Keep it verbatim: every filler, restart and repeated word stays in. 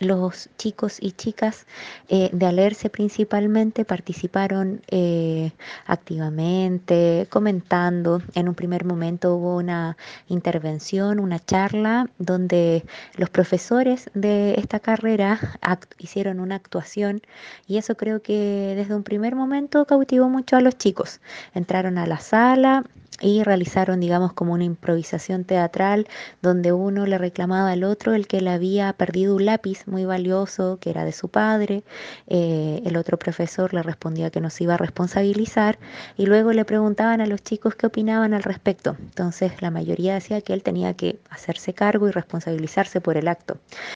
los chicos y chicas eh, de Alerce principalmente participaron eh, activamente, comentando. En un primer momento hubo una intervención, una charla, donde los profesores de esta carrera act- hicieron una actuación y eso creo que desde un primer momento cautivó mucho a los chicos. Entraron a la sala y realizaron, digamos, como una improvisación teatral donde uno le reclamaba al otro el que le había perdido un lápiz muy valioso que era de su padre. Eh, el otro profesor le respondía que no se iba a responsabilizar y luego le preguntaban a los chicos qué opinaban al respecto. Entonces la mayoría decía que él tenía que hacerse cargo y responsabilizarse por el acto.